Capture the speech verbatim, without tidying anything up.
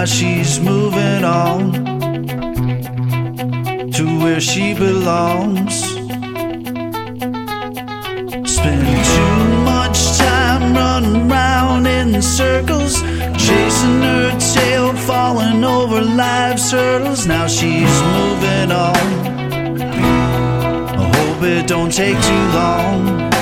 now she's moving on to where she belongs. Spending too much time running round in circles, chasing her tail, falling over life's hurdles. Now she's moving on, I hope it don't take too long.